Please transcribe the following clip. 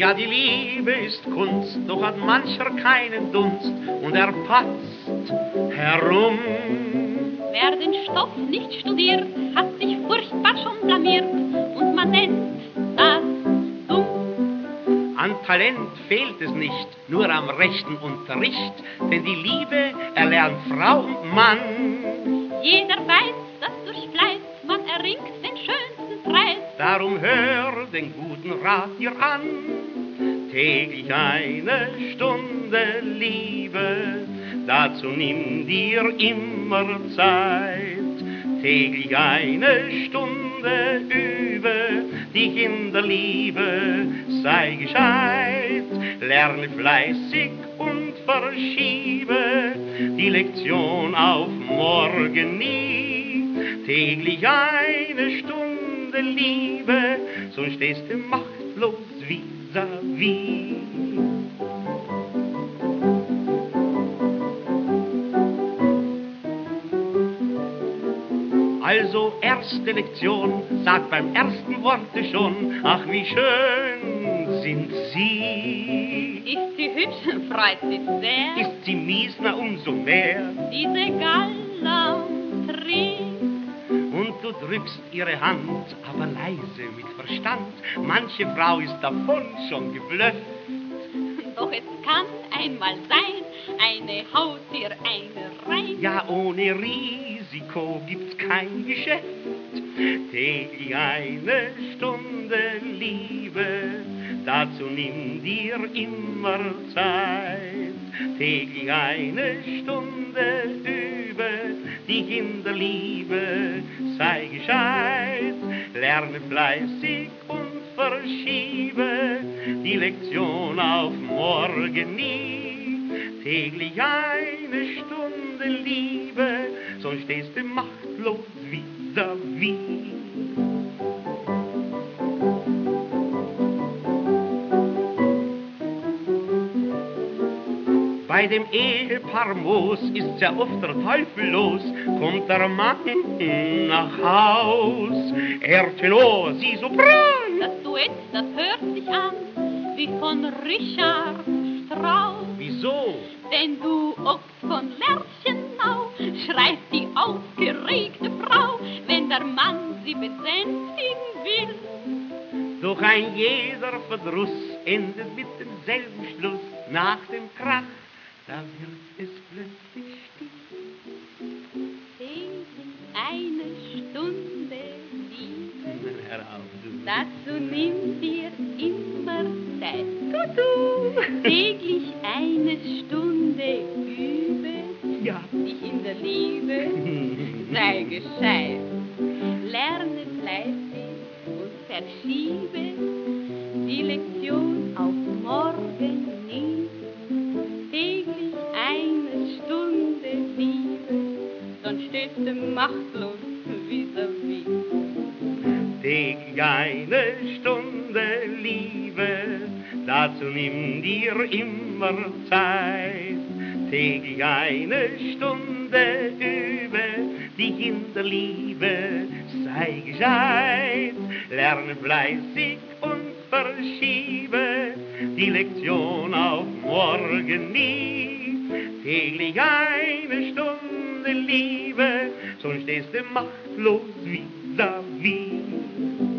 Ja, die Liebe ist Kunst, doch hat mancher keinen Dunst und er patzt herum. Wer den Stoff nicht studiert, hat sich furchtbar schon blamiert und man nennt das dumm. An Talent fehlt es nicht, nur am rechten Unterricht, denn die Liebe erlernt Frau und Mann. Jeder weiß, dass durch Fleiß man erringt den schönsten Preis. Darum hör den guten Rat dir an, täglich eine Stunde Liebe, dazu nimm dir immer Zeit. Täglich eine Stunde übe dich in der Liebe, sei gescheit, lerne fleißig und verschiebe die Lektion auf morgen nie. Täglich eine Stunde Liebe, sonst stehst du machtlos vis-à-vis. Also erste Lektion, sagt beim ersten Worte schon, ach wie schön sind Sie. Ist sie hübsch, freut sich sehr. Ist sie mies, na umso mehr. Diese Galanterie. Und du drückst ihre Hand, aber leise mit Verstand. Manche Frau ist davon schon geblüfft. Doch es kann einmal sein, eine haut dir eine rein. Ja, ohne Risiko gibt's kein Geschäft. Täglich eine Stunde Liebe, dazu nimm dir immer Zeit. Täglich eine Stunde übe dich in der Liebe, sei gescheit, lerne fleißig und verschiebe die Lektion auf morgen nie. Täglich eine Stunde Liebe, sonst stehst du machtlos vis-à-vis. Bei dem Ehepaar Moos ist ja oft der Teufel los, kommt der Mann nach Haus, er Tenor, sie Sopran. Das Duett, das hört sich an wie von Richard Strauss. Wieso? Denn du Ochs von Lerchenau, schreit die aufgeregte Frau, wenn der Mann sie besänftigen will. Doch ein jeder Verdruss endet mit demselben Schluss. Nach dem Krach, da wird es plötzlich still. Täglich eine Stunde Liebe, Hör auf, du. dazu nimm dir immer Zeit. Täglich eine Stunde übe, Ja. dich in der Liebe, sei gescheit. Lerne fleißig und verschiebe die Lektion auf morgen nie. Täglich eine Stunde Liebe, sonst stehst du machtlos vis-à-vis. Täglich eine Stunde Liebe, dazu nimm dir immer Zeit. Täglich eine Stunde übe dich in der Liebe, sei gescheit, lerne fleißig und verschiebe die Lektion auf morgen nie. Täglich eine Stunde Liebe, sonst stehst du machtlos vis-à-vis.